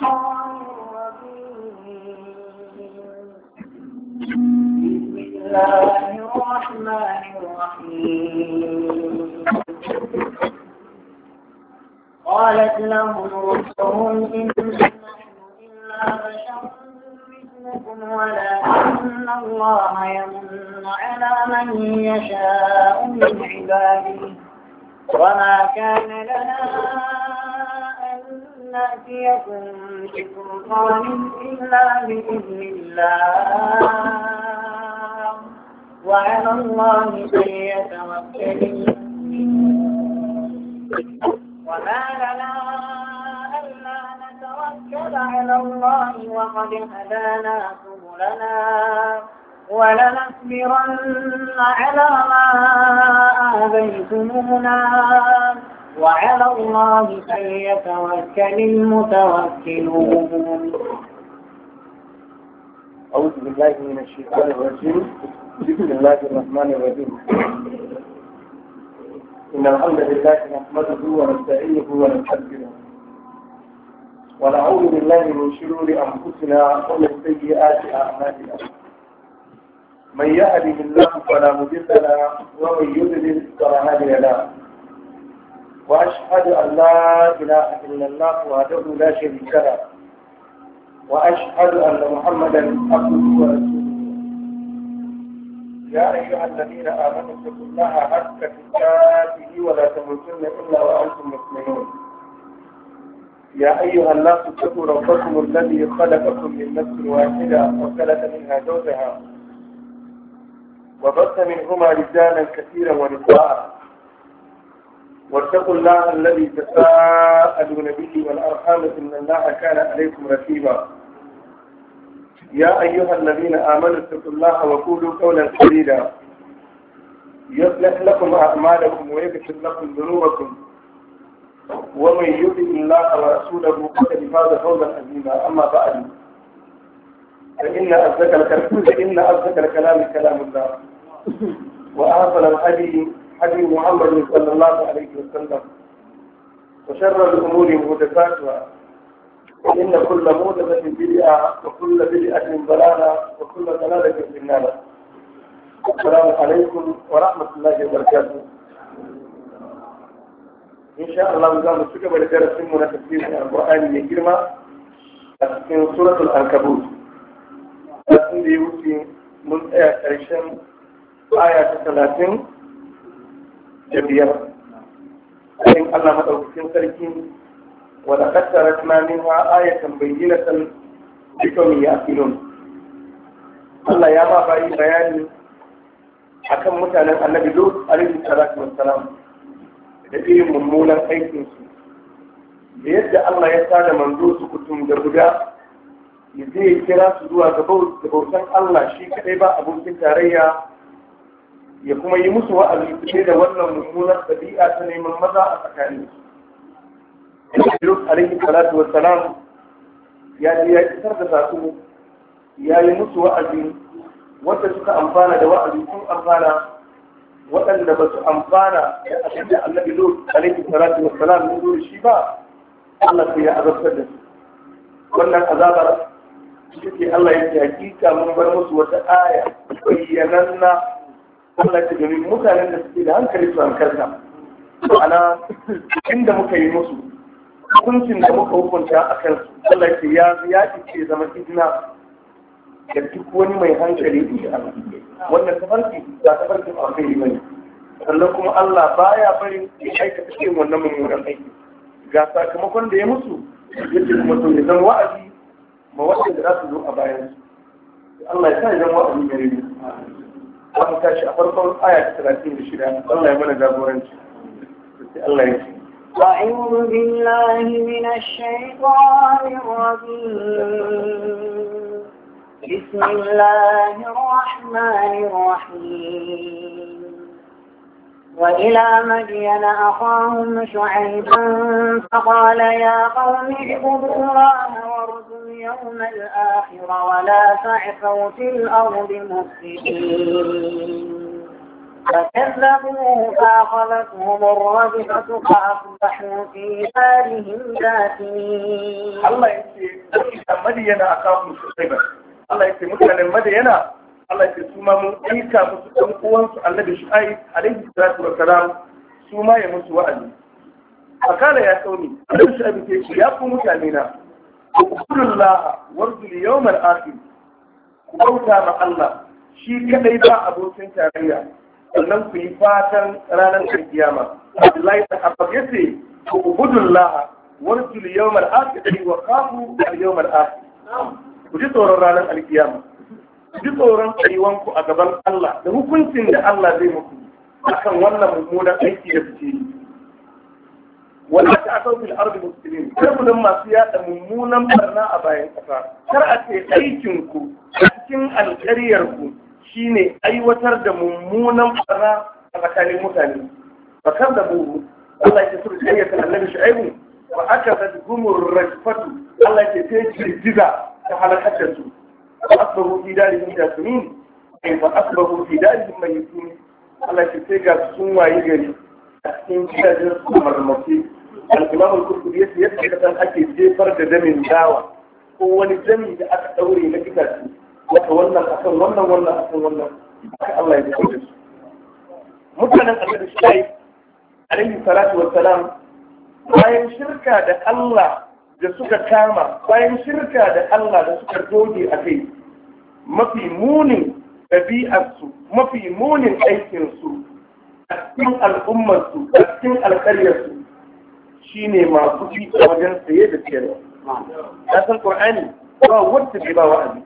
بسم الله الرحمن الرحيم قالت لهم رسلهم إن نحن إلا بشر مثلكم ولكن الله يمن على من يشاء من عباده وما كان لنا أن نأتيكم بسلطان إلا بإذن الله وعلى الله فليتوكل وما لنا ألا نتوكل على الله وقد هدانا سبلنا ولنصبرن على ما آذيتمونا وعلى الله فليتوكل المتوكلون. أعوذ بالله من الشيطان الرجيم. بسم الله الرحمن الرحيم. إن الحمد لله نحمده ونستعينه ونستغفره ونعوذ بالله من شرور أنفسنا ومن سيئات أعمالنا. من يهده الله فلا مضل له ومن يضلل فلا هادي له وأشهد أن لا إله إلا الله وحده لا شريك له وأشهد أن محمدا عبده ورسوله. يا أيها الذين آمنوا اتقوا الله حق تقاته ولا تموتن إلا وأنتم مسلمون. يا أيها الناس اتقوا ربكم الذي خلقكم من نفس واحدة وخلق منها زوجها وبث منهما رجالا كثيرا ونساء واتقوا الله الذي تساءلون به والأرحام إن الله كان عليكم رقيبا. يا أيها الذين آمنوا اتقوا الله وقولوا قولا سديدا يصلح لكم أعمالكم ويغفر لكم ذنوبكم ومن يطع الله ورسوله فقد فاز فوزا عظيما. أما بعد فإن أصدق الكلام كلام الله وأحسن الهدي هدي محمد صلى الله عليه وسلم وشر الأمور محدثاتها إن كل محدثة بدعة وكل بدعة ضلالة وكل ضلالة في النار. السلام عليكم ورحمة الله وبركاته. إن شاء الله نظام السكة ولدرس من تفسير القرآن الكريم في سورة العنكبوت. لكن يوصي من آية 30 جبيرة. إن الله مدعوكين سركين ولقد تركنا منها آية بينة لقوم يعقلون. الله يا ما باي بياني akan mutanen Annabi Lut alaihi salatu wassalam da irin mummunan aikin su da yadda Allah ya sada manzo su kutum da guda ya zai kira su zuwa ga bautan Allah shi kadai ba abokin tarayya ya kuma yi musu wa'azi fiye da wannan mummunar ɗabi'a ta neman maza a tsakanin su. Lut alaihi salatu wassalam ya je ya isar da sasu ya yi musu wa'azi wanda suka amfana da wa'azi sun amfana waɗanda ba su amfana da abin da Annabi Lut alaihi salatu wassalam ya zo shi ba Allah sai ya azabtar da su. Wannan azabar shi Allah yake hakika mun bar musu wata aya bayyananna Allah ta gani mutanen da suke da hankali su hankalta. Ana inda muka yi musu hukuncin da muka hukunta a kansu Allah ya ce zama izina da duk wani mai hankali insha Allah. Wannan tafarki ba tafarkin alkhairi bane. Sannan kuma Allah baya bari ya aikata cikin wannan mummunan aiki. Ga sakamakon da ya musu yadda kuma to ya zama wa'azi ma waɗanda za su zo a bayan su. Allah ya sa ya zama wa'azi gare mu. Aka tashi a farkon aya ta 36 Allah ya mana jagoranci. Sai Allah ya ce أعوذ بالله من الشيطان الرجيم. بسم الله الرحمن الرحيم. وإلى مدين أخاهم شعيبا فقال يا قوم اعبدوا الله وارجوا اليوم الآخر ولا تعثوا في الأرض مفسدين. فكذبوه فأخذتهم الرجفة فأصبحوا في دارهم جاثمين. الله يقول مدين أخاهم شعيبا. الله يقول مثلا مدين Allah ya su ma mun aika musu ɗan uwansu Annabi Shu'aib alaihi salatu wa salam su ma ya musu wa'azi. Fakala ya kauni Annabi Shu'aib ke ce ya ku mutane na ubudullaha warjul yawmal akhir ku bauta ma Allah shi kadai ba abokin tarayya sannan ku yi fatan ranar kiyama. Abdullahi ta Abbas yace ubudullaha warjul yawmal akhir wa khafu al yawmal akhir. Ku ji tsoron ranar alkiyama. Ji tsoron tsayuwanku a gaban Allah da hukuncin da Allah zai muku akan wannan mummunan aiki da suke yi. Wala ta asau fil ardi muslimin kar mu masu yada mummunan barna a bayan kasa. Kar a ce aikin ku a cikin alƙaryar ku shine aiwatar da mummunan barna a tsakanin mutane. Bakar da buhu Allah ya tsuru kayyata Annabi Shu'aibu wa akaza gumur rajfatu Allah ya ce girgiza ta halakar da su. فأصبحوا في دارهم جاثمين أي فأصبحوا في دارهم ميتين الله يتسيقى سنوى يجري أحسين كتاجر سمر المصير الإمام القرطبي يسكت أن أكيد جيفر دم داوى هو الدم إذا أكتوري لكتاتي وتولى أكن ولا أكن الله يتسيقى مثلا أن الشيخ عليه الصلاة والسلام bayan shirka da Allah da suka kama bayan shirka da Allah da suka doge a kai mafi munin ɗabi'arsu mafi munin aikinsu a cikin al'ummarsu a cikin alƙaryarsu shine masu fi a wajen saye da siyarwa. Ya san Qur'ani ba wanda bai ba wa'azi.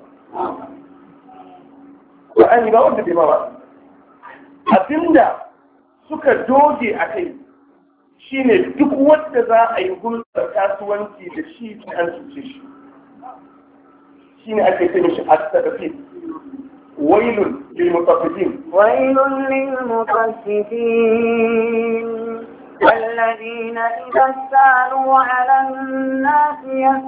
Qur'ani ba wanda bai ba wa'azi. Abinda suka doge a kai shine duk wanda za a yi hulɗar kasuwanci da shi an cuce shi shine ake ce mishi at-tadfif wailun lil mutaffifin الذين إذا استعلوا على الناس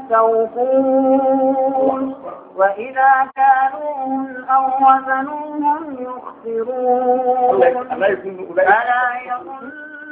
يستوفون وإذا كانوهم أو وزنوهم يخسرون ألا يظن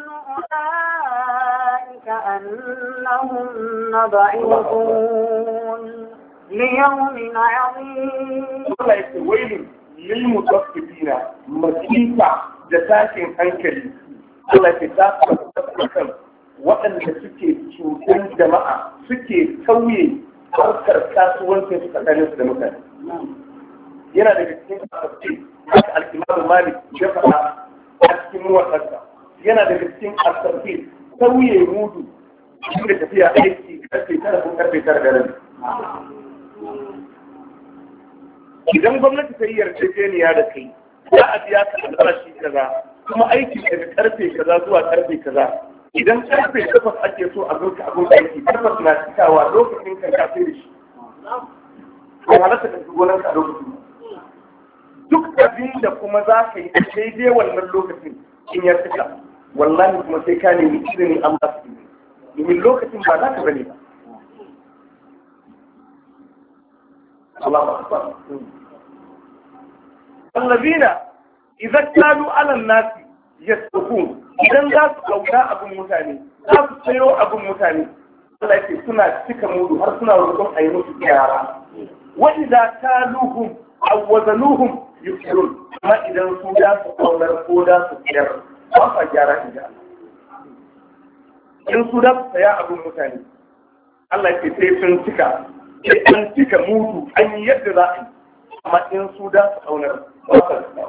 أولئك أنهم مبعوثون ليوم عظيم. ويل للمطففين مصيبة جساسين أنكلي. Allah ke tafi waɗanda suke cutar jama'a suke sauye harkar kasuwancin su tsakanin su da mutane. Yana daga cikin asabci haka al-Imam Malik ya faɗa a cikin muwaɗarsa. Yana daga cikin asabci sauye mudu da tafiya aiki karfe 9 ko karfe 9 da rabi. Idan gwamnati ta yi yarjejeniya da kai za a biya ka albashi kaza kuma aiki daga karfe kaza zuwa karfe kaza idan karfe 8 ake so a zo ka abun aiki 8 na cikawa lokacin kan ka sai da shi ko halatta ka gonan ka lokacin duk abin da kuma za ka yi daidai wannan lokacin in ya cika wallahi kuma sai ka nemi izini an ba su domin lokacin ba za ka bane ba Allahu akbar allazina idan kalu alal nasi yasbukun idan za su kauda abin mutane za su sayo abin mutane Allah yake suna cika mudu har suna roƙon a yi musu gyara wa idza kaluhum aw wazanuhum yusirun amma idan su da su kaunar ko da su kiyar ba sa gyara inda in su da su saya abin mutane Allah yake sai sun cika sai an cika mudu an yi yadda za a yi amma in su da su kaunar ba sa gyara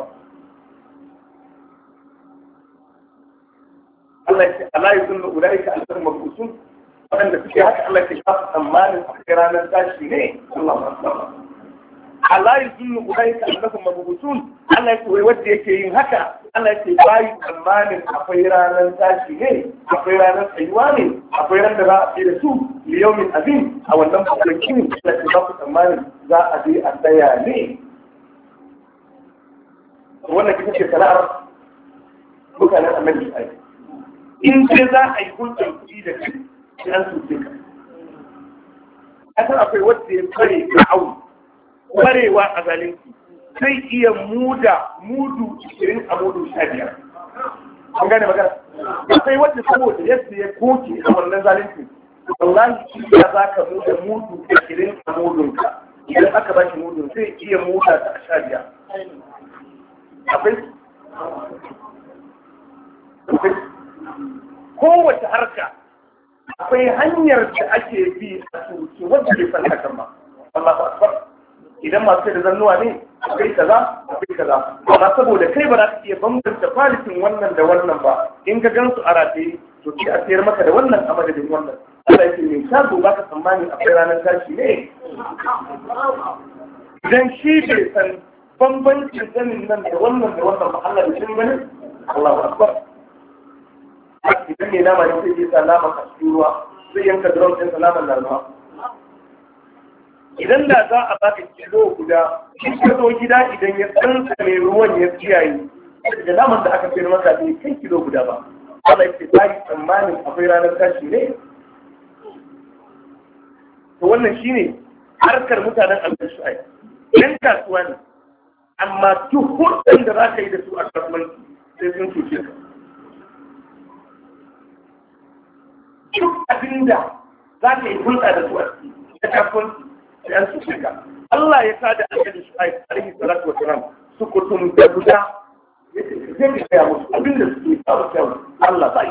Allah ya ce ala yuzunnu ulaika annahum mabusun wanda suke haka Allah ya ce ba su tsammanin a ranar tashi ne Allahu akbar ala yuzunnu ulaika annahum mabusun Allah ya ce wai wanda yake yin haka Allah ya ce bai tsammanin akwai ranar tashi ne akwai ranar tsayuwa ne akwai ran da za a ce da su liyaumin azim a wannan kwanakin Allah ya ce ba su tsammanin za a je a tsaya ne wannan kisa ce sana'ar mutanen annabi ai in ce za a yi hulɗar kuɗi da kai sai an tuce ka. Kasar akwai wadda ya kware ga awu, kwarewa a zalunci, zai iya mudu 20 a mudu 15. An gane magana? Akwai wanda saboda yadda ya koke a wannan zalunci, wallahi ya za ka mudu 20 a mudunka, idan aka ba shi mudun zai iya muda ta 15. Akwai kowace harka akwai hanyar da ake bi a tuki wanda bai san hakan ba. Allahu akbar. Idan masu da zannuwa ne akwai kaza amma saboda kai ba za ka iya bambanta kwalitin wannan da wannan ba, in ka gansu a rataye to sai a sayar maka da wannan a madadin wannan. Allah yake mai shago ba ka tsammani akwai ranar tashi ne. Idan shi bai san bambancin zanin nan da wannan ba, Allah da shi bane. Allahu akbar. Idan ne nama ne sai ya sa nama a cikin ruwa, zai yanka drum ɗin sa naman na ruwa. Idan da za a baka kilo guda, in ka zo gida idan ya tsantsa mai ruwan ya tsiyaye, da naman da aka sayar maka bai kai kilo guda ba. Allah ya ce ba yi tsammanin akwai ranar tashi ne. To wannan shine harkar mutanen al-Shu'aib. Yan kasuwa ne, amma duk hudun da za ka yi da su a kasuwanci sai sun cuce ka. Duk abinda za ka yi hulɗa da su a cikin kasuwanci sai an cuce ka. Allah ya sa da annabi Shu'aib alaihi salatu wa salam su kutum da guda zai ka gaya musu abinda suke kawo kyau Allah bai.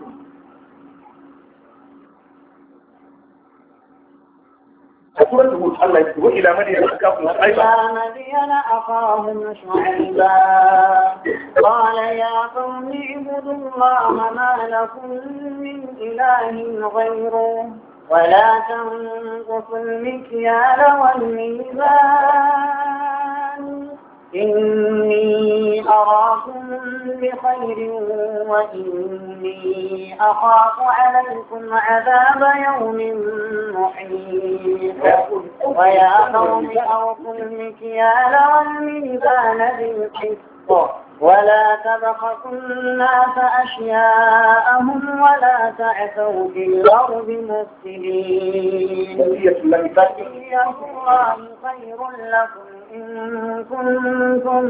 سورة هود الله يقول وإلى مدين أخاهم شعيبا قال يا قوم اعبدوا الله ما لكم من إله غيره ولا تنقصوا المكيال والميزان إني أراكم بخير وإني أخاف عليكم عذاب يوم محيط ويا قوم أوفوا المكيال والميزان بالقسط ولا تبخسوا الناس أشياءهم ولا تعثوا في الأرض مفسدين بقية الله خير لكم إن كنتم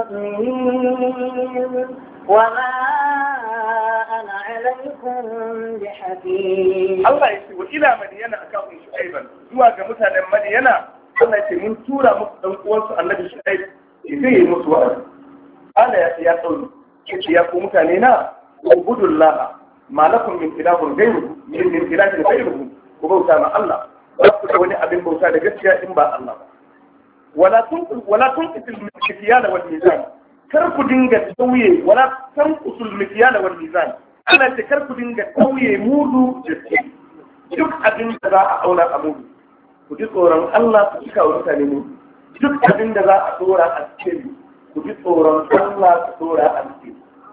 مؤمنين وما أنا عليكم بحفيظ. الله يقول إلى مدين أخاهم شعيبا زوا كمثلا مدين الله يقول من سورة مقدم النبي شعيب يزيه مسوى قال يا قوم يا قوم كاننا اعبدوا الله ما لكم من إله غيره من إله غيره وبوتا مع الله وأكتب وني أبن بوتا لجسيا إن با الله ولا تنقص المكيال والميزان كركو دينغا تويه ولا تنقص المكيال والميزان أنا تكركو دينغا تويه مودو جسيا duk abin da za a auna a mudu ku ji tsoron Allah ku cika wa mutane mudu duk abin da za a dora a cikin ku ji tsoron Allah ku dora a cikin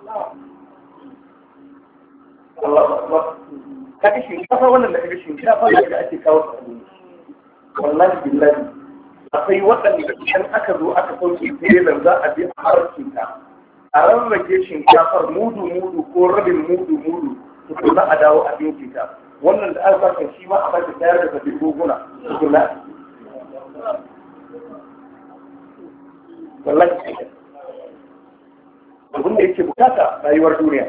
Allah ba kaga shinkafa wannan da kaga shinkafa da ake kawo ta wallahi billahi akwai waɗanda idan aka zo aka sauke telan za a bi a harkin ta a rarrake shinkafar mudu ko rabin mudu tukuna a dawo a binci ta wannan da aka saka shi ma a baki tayar da sabbin goguna tukuna wallahi abin da yake bukata rayuwar duniya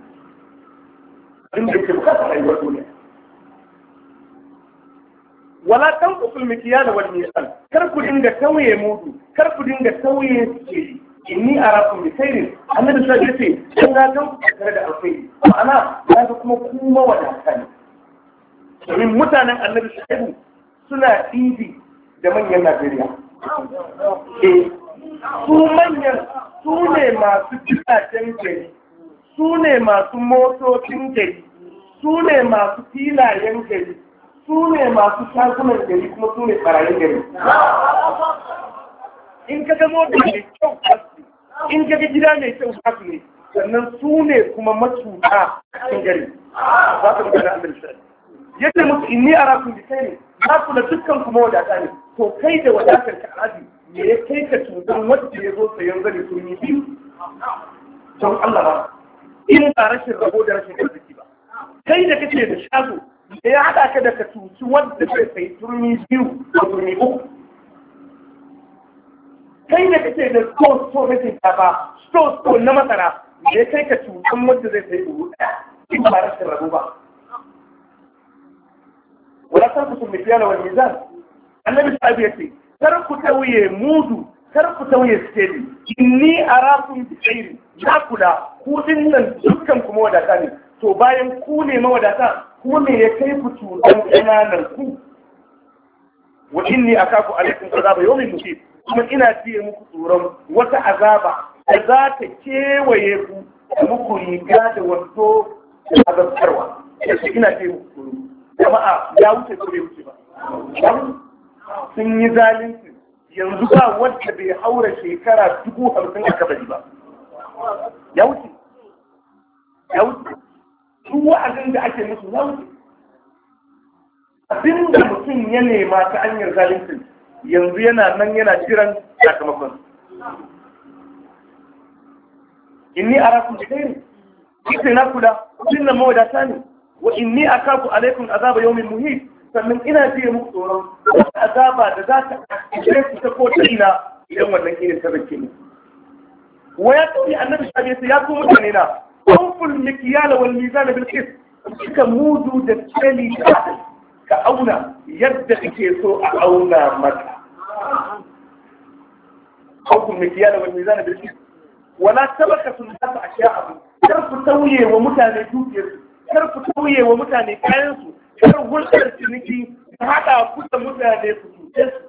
wala tanqusul mikyal wal mizan kar ku dinga tauye mudu kar ku dinga tauye ce inni arakum bi khairin annabi sai yace dan ga kan tare da alkhairi ma'ana kaga kuma kuma wadata ne domin mutanen annabi sai suna dibi da manyan Najeriya su manyan su ne masu gidajen gari su ne masu motocin gari su ne masu filayen gari su ne masu shagunan gari kuma su ne ɓarayin gari in ka ga mota mai kyau kasu in ka ga gida mai kyau kasu ne sannan su ne kuma matuƙa a cikin gari za ka magana amir shi yadda musu inni a rakun da kai ne za ku da dukkan kuma wadata ne to kai da wadatar ka alaji me ya kai ka cutar wadda ya zo sayan zane sun yi biyu don Allah ba in ba rashin rabo da rashin arziki ba kai da kake da shago da ya haɗa ka da ka cuci wanda zai sai turmi biyu ko turmi uku kai da kake da sto na shinkafa sto na masara da kai ka cutan wanda zai sai buhu ɗaya in ba rashin rabu ba wala san ku sun mifiyana wal mizan annabi sahabi yace kar ku tauye mudu kar ku tauye skeli inni arakum bi khairin ya kula ku dinnan dukkan kuma wadata ne to bayan ku ne mawadata ku ne ya kai ku cutan ƙananan ku wa inni akaku alaikum azaba yawmin muhit kuma ina jiye muku tsoron wata azaba da za ta kewaye ku da muku riga da wando da azabtarwa yace ina jiye muku tsoro jama'a ya wuce ko bai wuce ba sun yi zalunci yanzu ba wanda bai haura shekara 50,000 a kabari ba ya wuce duk wa'azin da ake musu ya wuce abinda mutum ya nema ta hanyar zalunci yanzu yana nan yana jiran sakamakon inni arakum bi khairin sai na kula kun nan mawadata ne wa inni akaku alaikum azaba yawmin muhit sannan ina jiye muku tsoron azaba da za ta kire ku ta ko ta ina idan wannan irin ta zake ne wa ya tabi annabi sallallahu alaihi ya ku mutane na anful mikyala wal mizan bil qist suka mudu da tsali ka auna yadda kake so a auna maka anful mikyala wal mizan bil qist wala tabaka sunnata ashiya'a kar ku tauye wa mutane dukiyarsu kar ku tauye wa mutane kayansu kar hulɗar ciniki ta haɗa ku da mutane su cuce su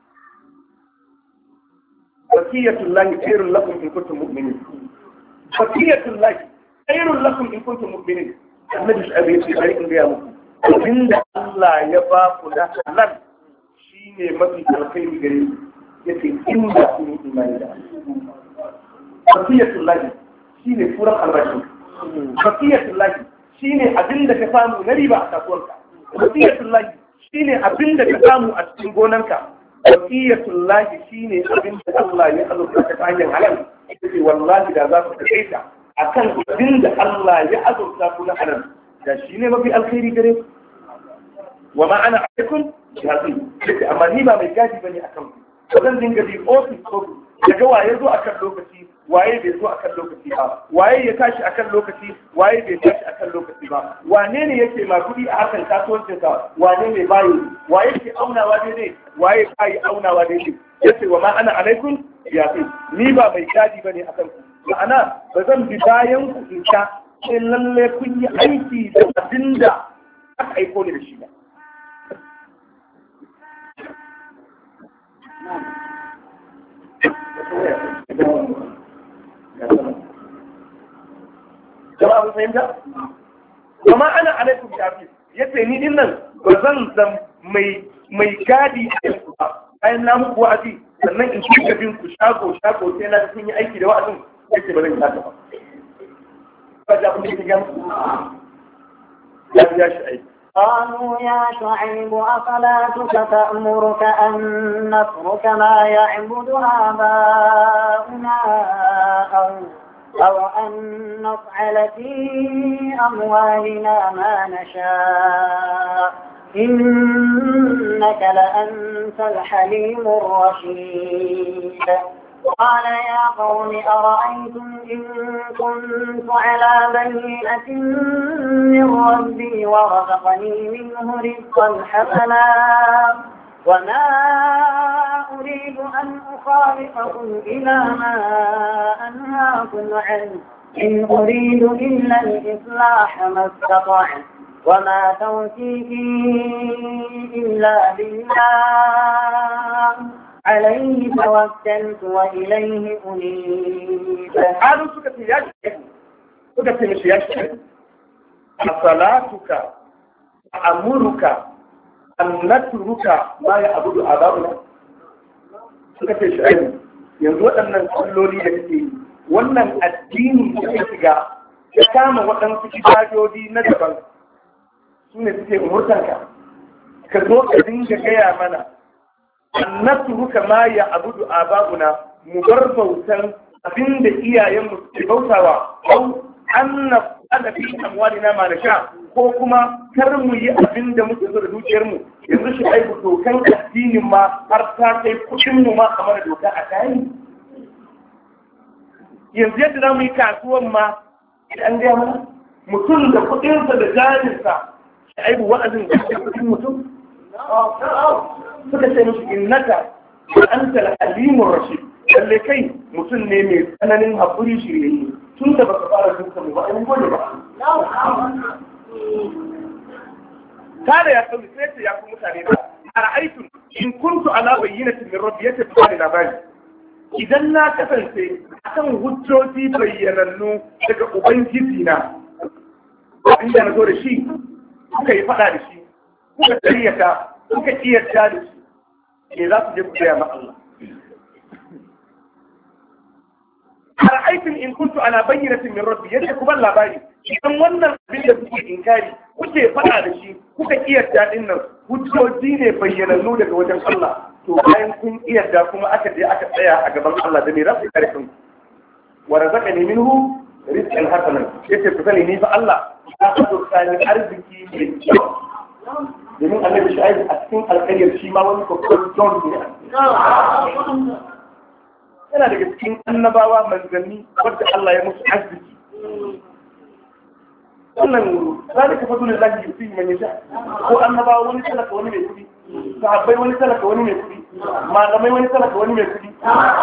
bakiyatullahi khairul lakum in kuntum mu'minin bakiyatullahi khairul lakum in kuntum mu'minin annabi shi abin shi bari in ga muku abinda Allah ya ba ku da halal shine mafi alkhairi gare ku yace inda kun yi imani da bakiyatullahi shine furan albashi bakiyatullahi shine abin da ka samu na riba a kasuwarka wasiyatullahi shine abin da ka samu a cikin gonarka wasiyatullahi shine abin da Allah ya azurta ka ta hanyar halal sai wallahi da za ku kai ta akan abin da Allah ya azurta ku na halal da shine mafi alkhairi gare ku wa ma ana alaikum shafi sai amma ni ba mai gadi bane akan ku zan dinga bi office daga waye zo akan lokaci waye bai zo akan lokaci ba waye ya tashi akan lokaci waye bai tashi akan lokaci ba wane ne yake ma kuɗi a harkar kasuwancin sa wane ne bayo waye ke aunawa daidai waye kai aunawa daidai yace wa ma ana alaikum ya fi ni ba mai gadi bane akan ku ma'ana ba zan bi bayan ku in sha sai lalle kun yi aiki da abinda aka aiko ni da shi ba jama'a mun fahimta kuma ana alaikum shafi yace ni din nan ba zan zam mai gadi a yanku ba bayan na muku wa'azi sannan in ci gabin ku shago sai na kun yi aiki da wa'azin yace ba zan kasa ba ba da kun yi gam ya shi aiki قالوا يا شعيب أصلاتك تأمرك أن نترك ما يعبد آباؤنا أو أن نفعل في أموالنا ما نشاء إنك لأنت الحليم الرشيد قال يا قوم أرأيتم إن كنت على بينة من ربي ورزقني منه رزقا حسنا وما أريد أن أخالفكم إلى ما أنهاكم عنه إن أريد إلا الإصلاح ما استطعت وما توفيقي إلا بالله عليه توكلت وإليه أنيب. قالوا سكت يا شيخ صلاتك أمرك أن نترك ما يعبد آباؤنا. سكت يا شيخ yanzu waɗannan kalloli da kake wannan addini da ya shiga ya kama waɗansu ibadodi na daban su ne suke umurtanka ka zo ka dinga gaya mana annatu kama ya abudu ababuna mu bar bautan abinda iyayenmu suke bautawa au ana fi amwalina ma nasha ko kuma kar mu yi abin da muke so da dukiyar mu yanzu shi aibu dokan addinin ma har ta kai kuɗin mu ma kamar doka a kayan yanzu yadda za mu yi kasuwan ma an gaya mana mutum da kuɗinsa da jarinsa shi aibu wa'azin da ke kuɗin mutum suka ce musu innaka wa anta al-alimur rashid lalle kai mutum ne mai tsananin haƙuri shirye tun da baka fara duka mu ba ai gode ba kada ya kauli sai ce ya ku mutane da ara'aytum in kuntu ala bayyinatin min rabbi yace tsari labari idan na kasance akan hujjoji bayyanannu daga ubangiji na inda na zo da shi kuka yi faɗa da shi kuka tsariyata kuka kiyarta da shi ke za su je ku gaya ma Allah har aikin in kuntu ana bayyanatin min rabbi yace ku ban labari idan wannan abin da kuke inkari kuke faɗa da shi kuka kiyarta din nan hujjoji ne bayyanannu daga wajen Allah to bayan kun kiyarta kuma aka je aka tsaya a gaban Allah da mai rafi karfin wa razaqani minhu rizqan hasanan yace ku sani ni fa Allah ya azurta ni arziki mai kyau domin annabi Shu'aib a cikin alƙaryar shi ma wani kokon John ne yana daga cikin annabawa manzanni wadda Allah ya musu arziki wannan zalika fadlullahi yuti man yasha ko annabawa wani talaka wani mai kudi sahabbai wani talaka wani mai kudi malamai wani talaka wani mai kudi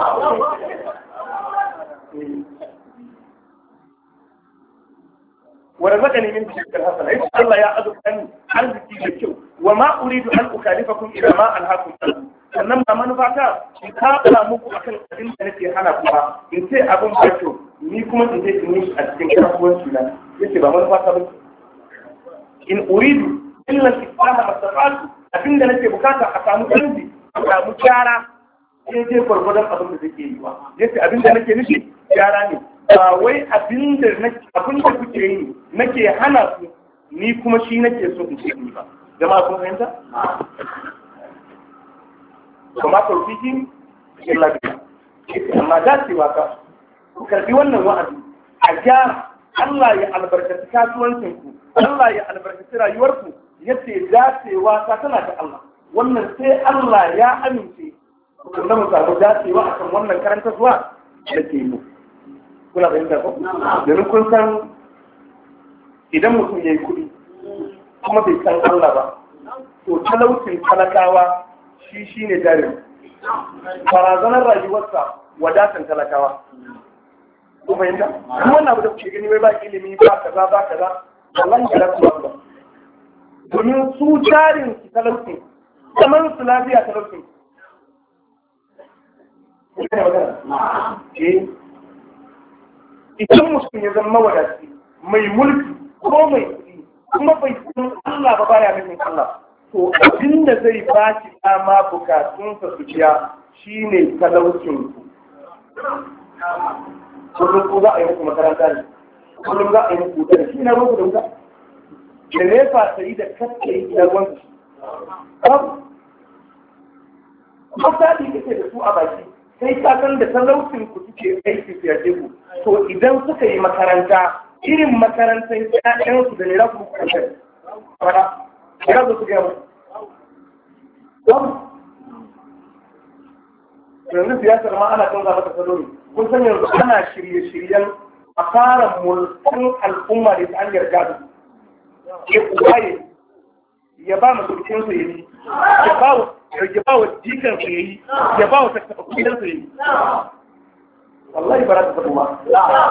ورزقني من تلك الحسنة إن الله يا أذكرني أرزقي بالكو وما أريد أن أكلفكم إلى ما أنهاكم عنه sannan ba manufata in kaɓa muku akan abin da nake hana ku ba in ce abin ba kyau ni kuma in je in yi a cikin kasuwanci na yace ba manufata ba in uridu illa al-islaha mastafatu abin da nake bukata a samu canji a samu gyara sai je gwargwadon abin da zai yi ba yace abin da nake nufi gyara ne ba wai abin da kuke yi nake hana ku ni kuma shi nake so in ce ni ba jama'a kun fahimta kuma tauhidi illa billah amma da cewa ka ku karbi wannan wa'azi a gyara Allah ya albarkaci kasuwancin ku Allah ya albarkaci rayuwarku yace dacewa ta tana da Allah wannan sai Allah ya amince kuma mu samu dacewa akan wannan karanta zuwa da ke yi kuna fahimta ko domin kun san idan mutum ya yi kuɗi kuma bai san Allah ba to talaucin talakawa shi ne jarin barazanar rayuwarsa wadatan talakawa ko fahimta kuma wannan abu da kuke gani wai ba ilimi ba kaza ba kaza wallahi ba za su ba domin su jarin su talaucin kamar su lafiya talaucin idan mutum ya zama wadaci mai mulki ko mai kuɗi kuma bai san Allah ba baya nufin Allah to abin da zai ba shi dama bukatunsa su biya shine talaucin ku kullum ko za a yi muku makaranta ne kullum za a yi muku wuta ne shi na ruwan da wuta da nefa ta yi da kacce yi da ruwan su kuma sadi kake da su a baki sai ka san da talaucin ku suke aiki su yaje ku to idan suka yi makaranta irin makarantar ƴaƴansu da ne za ku kasance fara ya zo su gaya mu yanzu siyasar ma ana canza mata salo ne kun san yanzu ana shirye-shiryen a fara mulkin al'umma da ta hanyar gado ya kuwaye ya ba mu sulkinsa ya yi ya ba wa jikansa ya yi ya ba wa tattaɓa kudansa ya yi wallahi ba za ta faɗo ma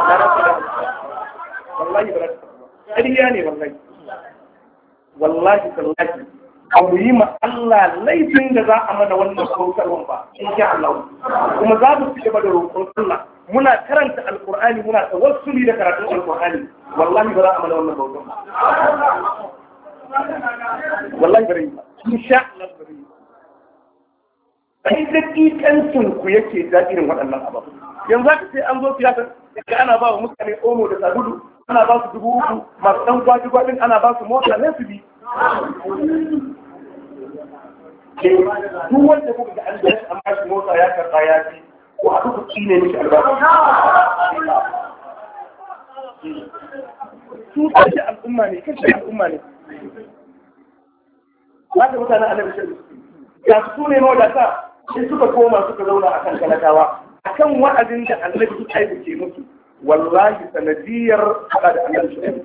wallahi ba za ta faɗo ƙarya ne wallahi tallahi a mu yi ma Allah laifin da za a mana wannan kautarwan ba insha Allah kuma za mu ci gaba da roƙon Allah muna karanta alqur'ani muna tawassuli da karatun alqur'ani wallahi ba za a mana wannan kautar ba wallahi ba rai insha Allah ba rai ai dakikancin ku yake da irin waɗannan abu yanzu ka sai an zo siyasa da ana ba wa mutane omo da sabulu ana ba su 3,000 masu ɗan gwaji-gwajin ana ba su mota ne su bi duk wanda kuka ga an da an ba shi mota ya karɓa ya fi ko a duka ne mishi albarka su kashe al'umma ne kashe al'umma ne haka mutanen annabi shaibu ga su ne mawadata sai suka koma suka zauna akan talakawa akan wa'azin da annabi shaibu ke musu wallahi sanadiyar fada da annabi shaibu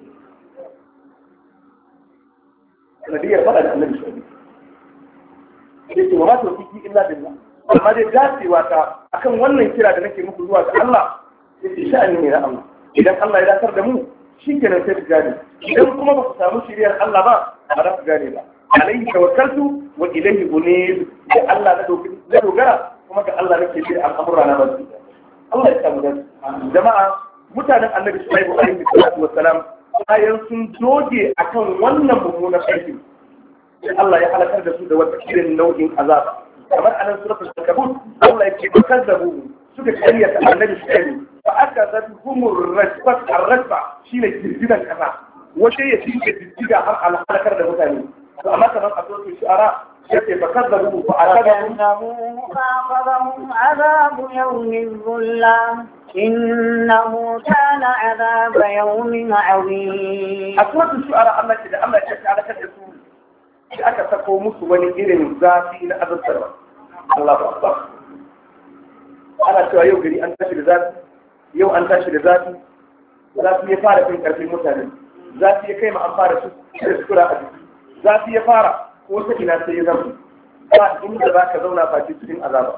sanadiyar fada da annabi shaibu yake wa ma tawfiqi illa billah amma dai dacewa ta akan wannan kira da nake muku zuwa ga Allah yake sha'ani ne na Allah idan Allah ya dakar da mu shikenan sai ku gane idan kuma ba ku samu shiriyar Allah ba ba za ku gane ba alayhi tawakkaltu wa ilayhi unib da Allah na dogara kuma ga Allah nake shi al'amura na basu Allah ya samu da jama'a mutanen Annabi Sulaiman alaihi salatu wassalam bayan sun doge akan wannan mummunan aiki sai Allah ya halakar da su da wata irin nau'in azaba kamar anan suratul ankabut Allah ya ce kazzabu suka karyata Annabi Sulaiman fa akazatuhum ar-rajfa shine girgizan kasa wace ya tinke girgiza har halakar da mutane to amma kamar a suratul shu'ara yace fa kazzabu fa أخذهم عذاب يوم الظلة إنه كان عذاب يوم عظيم. أسورة الشعراء الله كده الله يشفي على كده يسوع. إذا أكثر musu wani irin zafi na azabtarwa. Allahu Akbar. Ana cewa yau gari an tashi da zafi, yau an tashi da zafi, zafi ya fara fin karfin mutane, zafi ya kai ma an fara su kura a jiki, zafi ya fara ko ta ina sai ya zama. Ba inda za ka zauna face cikin azaba.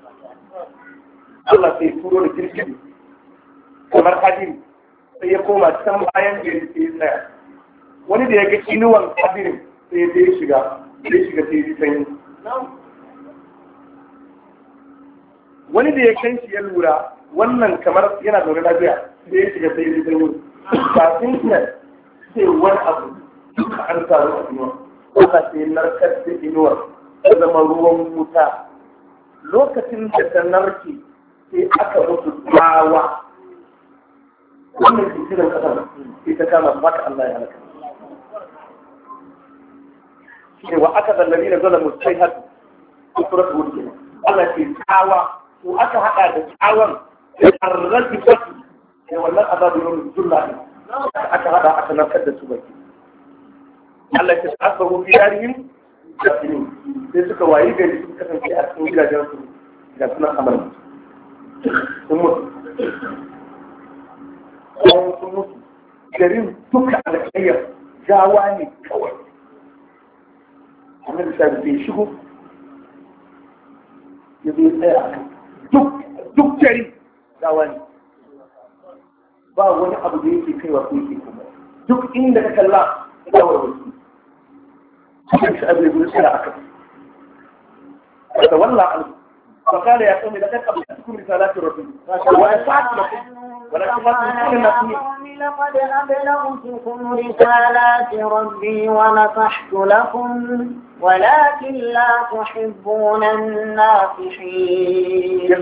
Allah sai turo da girgiri kamar hadiri sai ya koma can bayan gari sai ya tsaya. Wani da ya ga inuwan hadirin sai ya shiga sai ya sanyi. Wani da ya kan shi ya lura wannan kamar yana zaune lafiya sai ya shiga sai ya sanyi. Kafin nan sai wani abu duka an taru a inuwa. Allah sai narkar da inuwar ta zama ruwan wuta lokacin da ta narke sai aka mutu tsawa wannan jikinan kasar sai ta kama maka Allah ya halaka shi wa aka zallabi da zalamu sai hadu a surat wuce Allah ke tsawa ko aka hada da tsawon da arraji fatu da wannan azabu yawon zulla ne aka hada aka narkar da su baki Allah ke asbahu fi darihim jafinin sai suka wayi gari suka kasance a cikin gidajen su ga sunan amal sun mutu bayan sun mutu garin duka alƙayyar gawa ne kawai annabi sa bai shigo ya bai tsaya a kan duk gari gawa ne ba wani abu da yake kaiwa ko yake kuma duk inda ka kalla gawar wasu cikin shi abin da suna aka فتولى عنه فقال يا قوم لقد أبلغتكم رسالات ربي ونصحت لكم لقد أبلغتكم رسالات ربي ونصحت لكم ولكن لا تحبون الناصحين.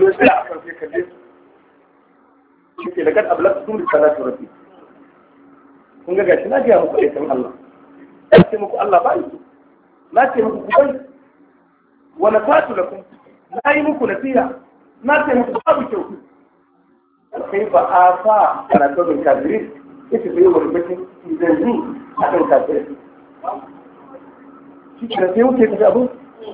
لقد أبلغتكم رسالات ربي. kun ga gashi na ga muku aikin Allah. Sai muku Allah ba yi. Na ce muku ku bai wa nafatu lakum na yi muku nasiha na ce muku babu kyau kai ba a fa kana tobin kafirin ita bai wani bakin zanzu a kan kafirin shi ke sai wuce ta abu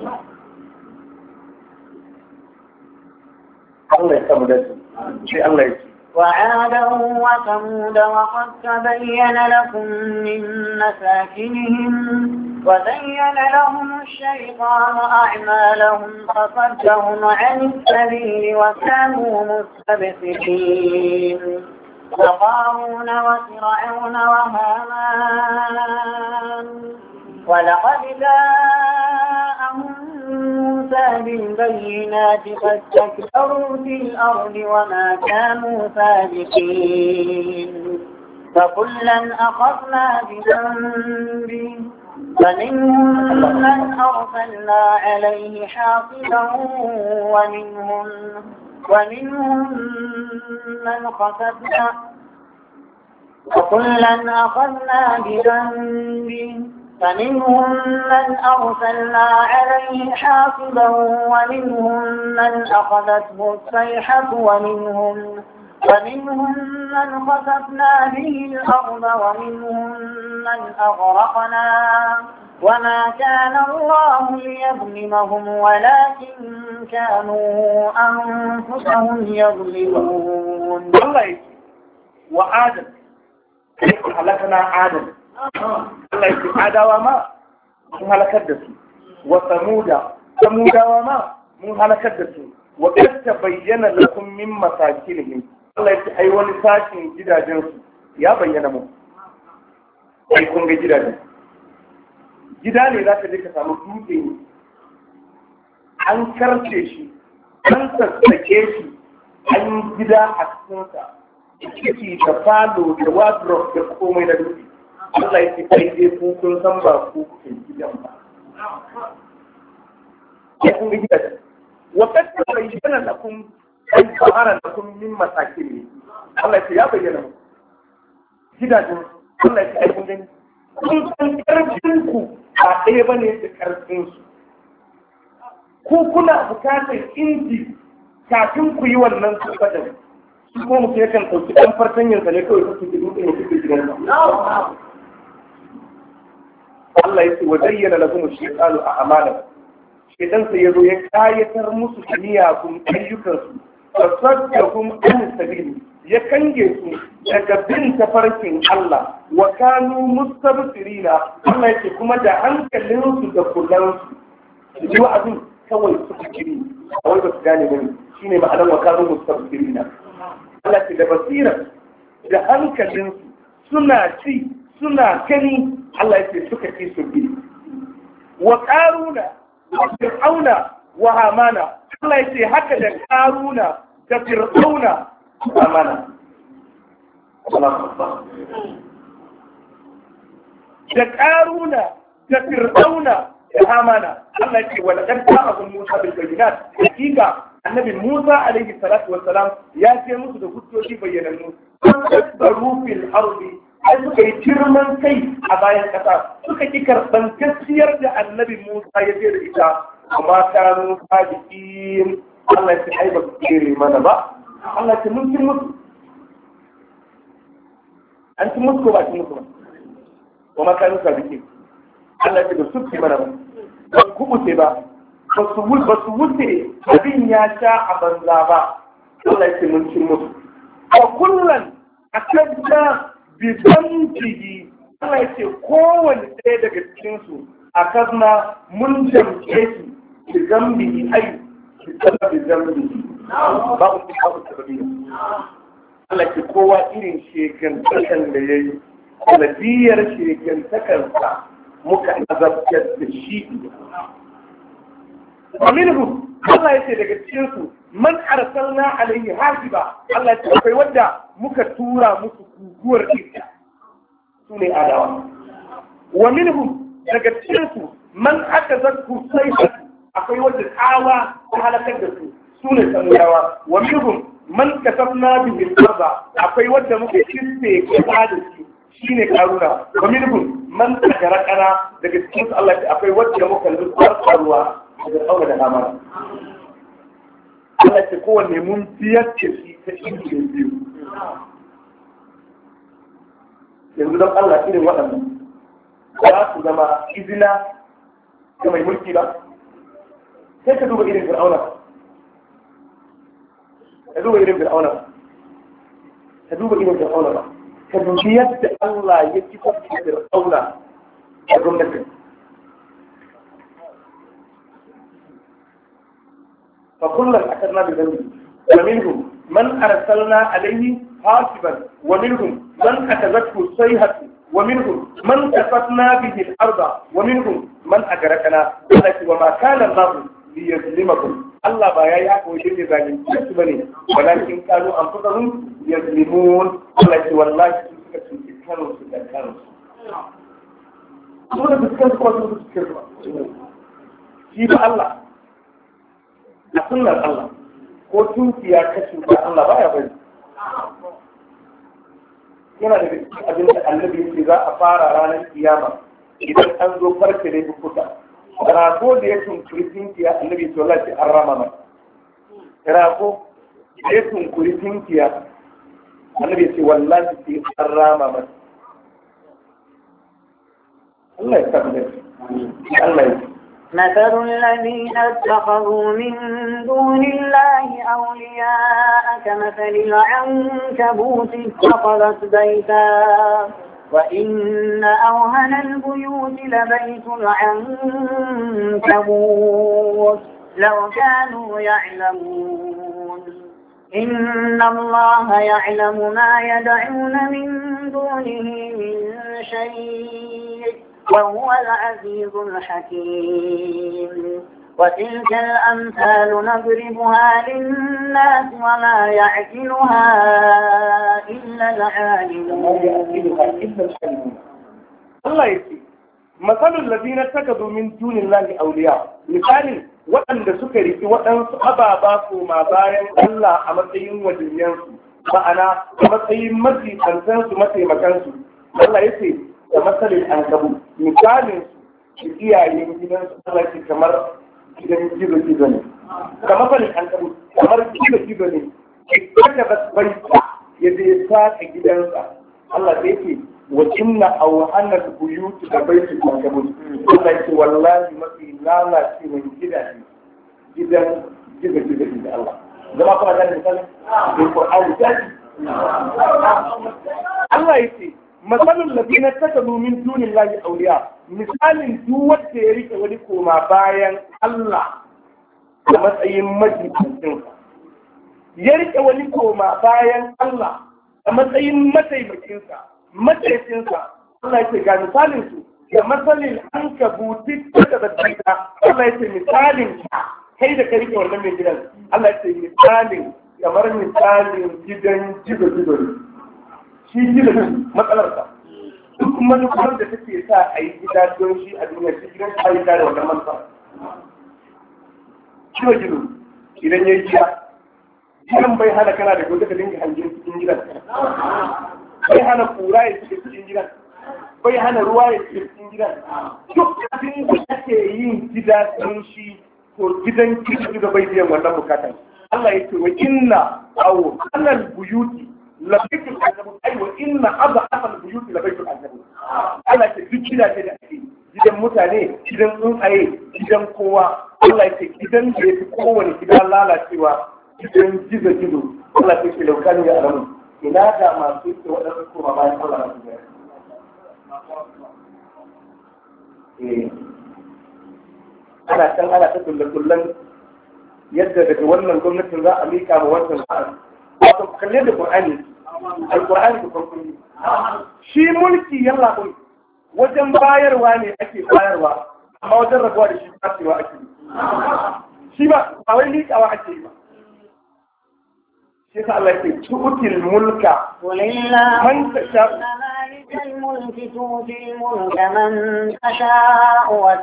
Allah ya samu dace sai Allah ya ce وعادا وثمود وقد تبين لكم من مساكنهم وزين لهم الشيطان أعمالهم فصدهم عن السبيل وكانوا مستبصرين وقارون وفرعون وهامان ولقد جاءهم موسى بالبينات فاستكبروا في الأرض وما كانوا سابقين فكلا أخذنا بذنبه فمنهم من أرسلنا عليه حاصبا ومنهم من خسفنا وكلا أخذنا بذنبه فمنهم من أرسلنا عليه حاصبا ومنهم من أخذته الصيحة ومنهم من خسفنا به الأرض ومنهم من أغرقنا وما كان الله ليظلمهم ولكن كانوا أنفسهم يظلمون. الله وآدم هلكنا آدم الله يقول آدم وما من هلكت وثمود وما من هلكت وقد تبين لكم من مساكنهم Allah ya ce ai wani sashin gidajensu ya bayyana mu ai kun ga gidajen gida ne za ka je ka samu dutse ne an karce shi an sassake shi an yi gida a cikinsa ciki da falo da wardrobe da komai na dutse Allah ya ce kai dai kun san ba ku ke gidan ba ai kun ga gidajen وقد تبين لكم أي ظهر لكم من مساكنه الله يبين gidajen Allah ya aiko gani kun san karfin ku ba ɗaya bane da karfin su ku kuna bukatar inji kafin ku yi wannan tabbatar su ko mutum yakan ɗauki ɗan fartanyin sa ne kawai su ke dutsen ya fito gidan Allah ya ce wa zayyana lahum shaytanu a'malahum idan sai ya zo ya kayatar musu da miyagun ayyukansu fasaddahum an sabili ya kange su daga bin tafarkin Allah wa kanu mustabsirina Allah yake kuma da hankalinsu da kullansu su ji wa'azin kawai su kiri a wai ba su gane bane shine ma'anar wa kanu mustabsirina Allah ce da basira da hankalinsu suna ci suna gani Allah yake suka ci su bi wa qaruna Fir'auna wa Hamana Allah yace haka da Karuna da Fir'auna wa Hamana da Karuna da Fir'auna da Hamana Allah yace wa laqad ta'akum Musa bil bayyinat hakika annabi Musa alaihi salatu wassalam ya ce musu da hujjoji bayyanannu tasbaru fil ardi ai suka yi girman kai a bayan kasa suka ki karɓar gaskiyar da annabi Musa ya ce da ita amma kanu sadiqin Allah ya ce ai ba su kere mana ba Allah ya ce mun kin musu an kin musu ko ba kin musu ba kuma kanu sadiqin Allah ya ce ba su ki mana ba ba ku mutu ba ba su wuce abin ya sha a banza ba Allah ya ce mun kin musu a kullum a kan bizamtihi Allah ya ce kowane ɗaya daga cikinsu a kasna mun jamke shi bi zambihi ai bi sababi zambihi babu su babu sababi Allah ya ce kowa irin shekantakan da ya yi sanadiyar shekantakansa muka azabtar da shi ومنهم Allah ya ce daga cikinsu man arsalna alaihi hasiba Allah ya ce akwai wanda muka tura musu guguwar iska su ne adawa wa minhum daga cikinsu man akazatku sayhatu akwai wanda tsawa ta halakar da su ne samudawa wa minhum man kasafna bihi al-arda akwai wanda muka kisfe kasa da shi shine karuna wa minhum man tajarakana daga cikinsu Allah ya ce akwai wanda muka lutsar ruwa daga tsawo da amara Allah ce kowanne mun biyar ce shi ta injin biyu yanzu don Allah irin waɗannan za su zama izina ga mai mulki ba sai ka duba irin fir'auna ka duba irin fir'auna ka duba irin fir'auna ba ka dubi yadda Allah ya kifar da fir'auna a gwamnatin فكلا أخذنا بذنبه ومنهم من أرسلنا عليه حاسبا ومنهم من أخذته الصيحة ومنهم من كسفنا به الأرض ومنهم من أغرقنا وما كان الله ليظلمكم الله بايا يحكوا يجري ذلك بني ولكن كانوا أنفسهم يظلمون الله والله كانوا كيف الله a sunnar Allah ko tunkiya ka cuta Allah baya bari yana da cikin abin da annabi yake za a fara ranar kiyama idan an zo farke da bukuta rago da ya tunkuri tunkiya annabi to Allah ce an rama mai rago da ya tunkuri tunkiya annabi ya ce wallahi sai an rama masa Allah ya tabbata Allah ya مثل الذين اتخذوا من دون الله أولياء كمثل العنكبوت اتخذت بيتا وإن أوهن البيوت لبيت العنكبوت لو كانوا يعلمون إن الله يعلم ما يدعون من دونه من شيء وهو العزيز الحكيم وتلك الأمثال نضربها للناس وما يعقلها إلا العالمون. الله يسير مثل الذين اتخذوا من دون الله أولياء مثال waɗanda suka riki waɗansu ababa koma bayan Allah a matsayin wajiyansu ma'ana a matsayin mataimakansu mataimakansu Allah ya ce da matsalin an gabu misalin su iyayen gidansu Allah ce kamar gidan gizo ne kamar falin an gabu kamar gizo ne ita da bari ya zai saka gidansa Allah ya ce wa inna awhanal buyut da baitul ankabut Allah ya ce wallahi mafi lalace mai gidan gizo da Allah zama kuma da misali da Qur'ani sai Allah ya ce masalul ladina takalu min dunillahi awliya misalin duk wanda ya rike wani koma bayan Allah a matsayin majibin ya rike wani koma bayan Allah a matsayin mataimakinsa mataimakinsa Allah ya ce ga misalin su ga masalin an kabuti da bayyana Allah ya ce misalin kai da ka rike wannan mai gidan Allah ya ce misalin kamar misalin gidan gizo shi gidan matsalarsa duk manufar da take sa a yi gida don shi a duniya shi gidan ta yi da wannan manufa ciwo gido idan ya yi gidan bai hana kana da gobe ka dinga hangin cikin gidan bai hana kura ya cikin cikin gidan bai hana ruwa ya cikin cikin gidan duk abin da ake yin gida don shi to gidan gido bai biyan wannan bukatan Allah ya ce wa inna aw anal buyuti labaitul ankabut ai wa inna adhafal buyuti labaitul ankabut Allah ya ce duk gidaje da ake gidan mutane gidan tsuntsaye gidan kowa Allah ya ce gidan da yake kowane gida lalacewa gidan gizo Allah ya ce laukan ya alamu ina da masu ke waɗansu koma bayan Allah na su ana can ana ta kullum yadda daga wannan gwamnatin za a mika ma wannan ba'an wato kalle da Qur'ani alqur'ani da farko shi mulki yalla kai wajen bayarwa ne ake bayarwa amma wajen rabuwa da shi kasewa ake shi ba wai likawa ake yi ba shi Allah ya ce tu'til mulka man tasha مالك الملك تؤتي الملك من تشاء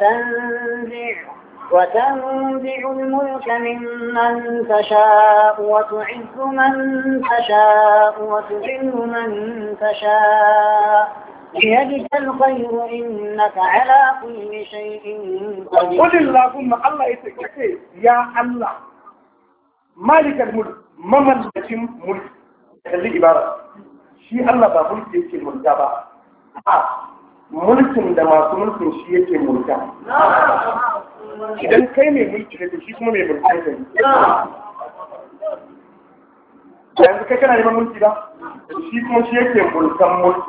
وتنزع الملك ممن تشاء وتعز من تشاء وتذل من تشاء بيدك الخير إنك على كل شيء قدير قل اللهم الله يتكفي يا الله مالك الملك مملك الملك خلي عبارة شيء الله بملك يكي الملك mulkin da masu mulkin shi yake mulka idan kai mai mulki da shi kuma mai mulkai ne yanzu kai kana neman mulki ba shi kuma shi yake mulkan mulki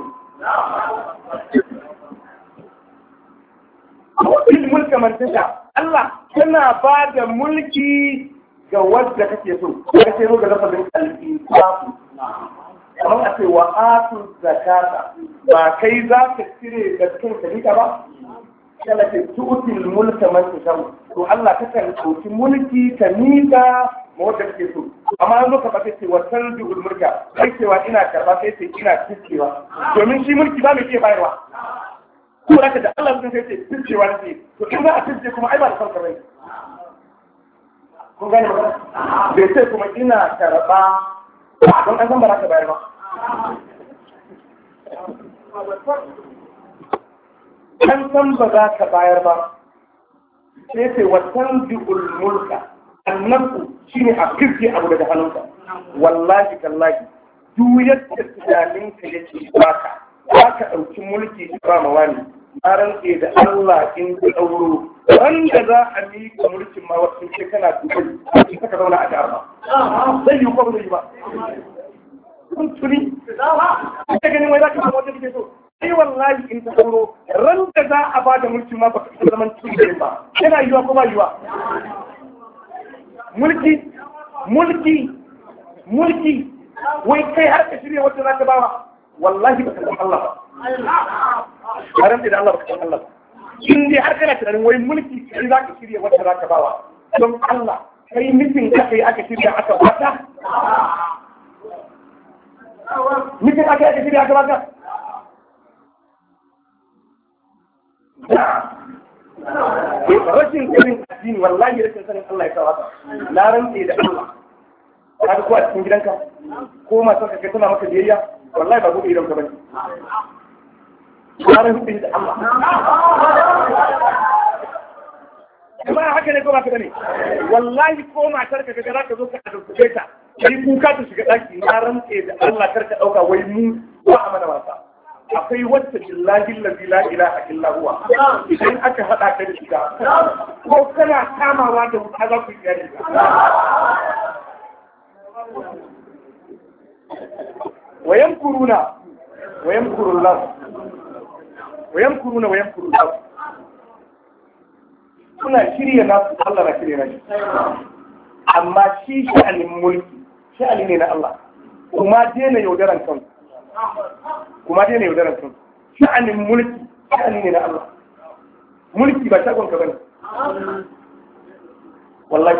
mulkin mulka mantaka Allah yana ba da mulki ga wadda kake so kake so ga lafazin al-insafu kamar a ce wa atu zakata ba kai za ka cire da cikin kalika ba kana ce tu'til mulka man tasha to Allah ka kan dauki mulki ka nika ma wanda kake so amma an zo ka fata ce wa tanzi'ul mulka kai cewa ina karba sai ce ina tiskewa domin shi mulki ba mai ke bayarwa ko da da Allah sun sai ce tiskewa ne to in za a tiske kuma ai ba da farka bai kun gane ba bai sai kuma ina karba don an san ba za ka bayar ba an san ba za ka bayar ba sai sai watan ji'ul mulka annabu shine a kirki abu daga hannunka wallahi tallahi duk yadda tunaninka yake baka za ka ɗauki mulki ba ma wani na rantse da Allah in ka ɗauro wanda za a miƙa mulkin ma wasu ce kana dubai in ka zauna a dama zai yi ko zai yi ba kun tuni ka ganin wai za ka samu wata kake so sai wallahi in ta ɗauro ran da za a ba da mulkin ma ba ka zaman tubai ba yana yiwa ko ba yiwa mulki wai kai har ka shirya wacce za ka bawa wallahi ba ka san Allah ba a ran da Allah ba ka san Allah ba in dai har kana tunanin wai mulki kai za ka shirya wacce za ka bawa don Allah kai mitin aka yi aka shirya aka bata mitin aka yi aka shirya aka bata rashin sanin addini wallahi rashin sanin Allah ya kawo na rantse da Allah ka ga ko a cikin gidanka ko matar ka tana maka biyayya wallahi ba gobe idan ka bane na rantse da Allah kuma haka ne ko ba ka bane wallahi ko matar ka ga za ka zo ka dauke ta kai kuka ta shiga daki na rantse da Allah kar ka dauka wai mu ba a mana wasa akwai wacce billahi allazi la ilaha illa huwa idan aka hada ka da shiga ko kana kamawa da wuta za ku yi gari wayamkuruna kuna shirya nasu Allah na shirya nashi amma shi sha'anin mulki sha'ani ne na Allah kuma daina yaudaran kanku sha'anin mulki sha'ani ne na Allah mulki ba shagon ka bane wallahi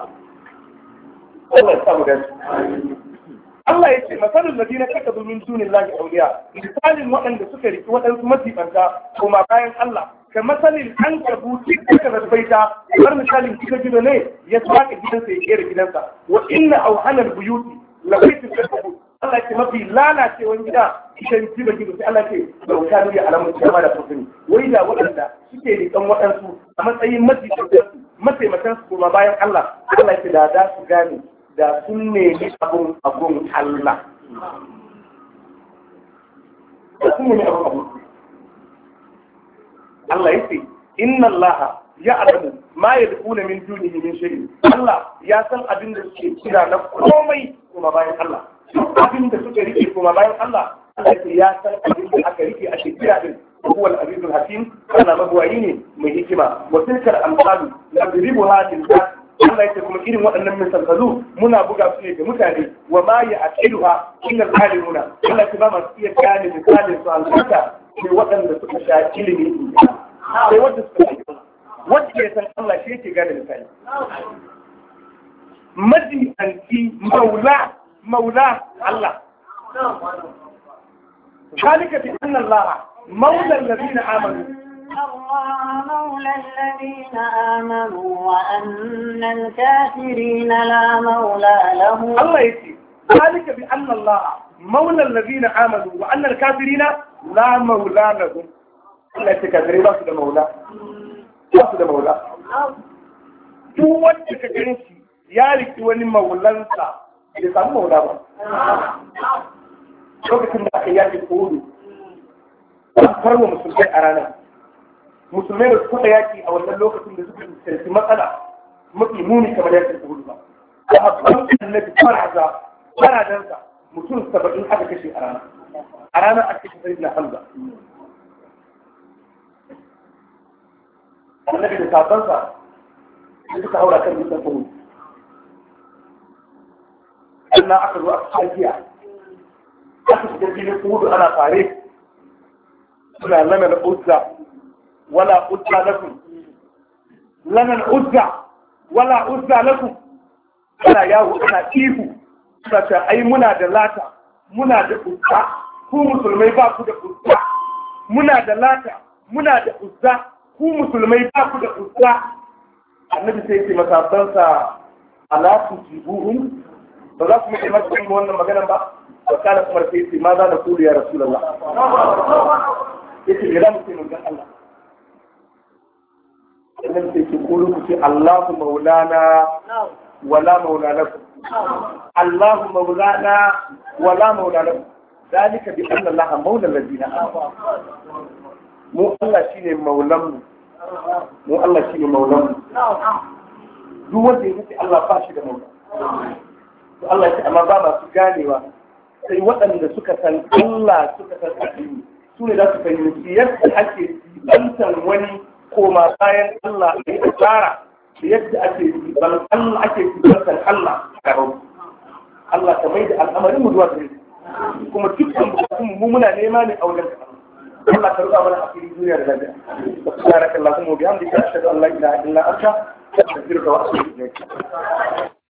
Allah ya samu dace Allah ya ce masalul ladina takadu min dunillahi awliya misalin waɗanda suka riki waɗansu masifanta kuma bayan Allah ka masalin an kabuti daga zarbaita har misalin kika gido ne ya saka gidansa ya kera gidansa wa inna awhanal buyuti la baytun kabut Allah ce mafi lalacewan gida idan jiba gido sai Allah ce dauka ne alamun jama'a da fasini wai da waɗanda suke rikan waɗansu a matsayin masifanta mataimakan su kuma bayan Allah Allah ya ce da su gane da sun nemi abun Allah. Da sun nemi abun Allah ya ce, Inna Allah ya alamu ma ya dukuna min dunihi min shiri. Allah ya san abin da suke kira na komai kuma bayan Allah. Duk abin da suke rike kuma bayan Allah, Allah ya san abin da aka rike a shekira din. هو العزيز الحكيم أنا مبوعيني من هكما وتلك الأمثال نضربها للناس Allah ya ce kuma irin waɗannan misalsalu muna buga su ne ga mutane wa ma ya aqiluha innal alimuna Allah ya ba masu iya gane misalin su albarka sai waɗanda suka sha ilimi sai wanda suka wanda ya san Allah shi yake gane misali maji anti maula Allah ذلك بأن الله مولى الذين آمنوا الله مولى الذين آمنوا وأن الكافرين لا مولى لهم الله يسير ذلك بأن الله مولى الذين آمنوا وأن الكافرين لا مولى لهم الله يتكافرين لا سيد مولى duk wanda ka gani shi ya riki wani maulansa da samu maula ba lokacin da aka yaki kodo an farwa musulmai a ranar musulmai da suka yaki a wannan lokacin da suka fuskanci matsala mafi muni kamar yakin kodo ba a habban annabi faradansa mutum 70 aka kashe a ranar aka kashe sayyidina Hamza annabi da sabansa da suka haura kan dutsen kodo sannan aka zo a tsakiya aka shiga filin kudu ana fare suna lana da uzza wala uzza lakum lana uzza wala uzza lakum ana yawo ana ihu suna ce ai muna da lata muna da uzza ku musulmai ba ku da uzza muna da lata muna da uzza ku musulmai ba ku da uzza annabi sai ce masabansa ala tujibuhum ba za ku mai masu wannan maganar ba وكان عمر سيدي ماذا نقول يا رسول الله يقول لا مسلم من الله النبي سيقول كتي الله مولانا ولا مولى لكم الله مولانا ولا مولى لكم ذلك بأن الله مولى الذين آمنوا مو الله شيء مولم مو الله شيء مولم duk wanda ya ce Allah ba shi da maula Allah ya amma ba masu ganewa sai waɗanda suka san Allah suka san addini su ne za su fahimci yadda ake bantan wani koma bayan Allah a yi tsara da yadda ake ban Allah ake bantan Allah a rabu Allah ta mai da al'amarin mu zuwa gare kuma dukkan bukatun mu muna nema ne a wajen Allah ta ruka mana asiri duniya da lafiya subhanakallahumma wa bihamdika ashhadu an la ilaha illa anta astaghfiruka wa atubu ilayk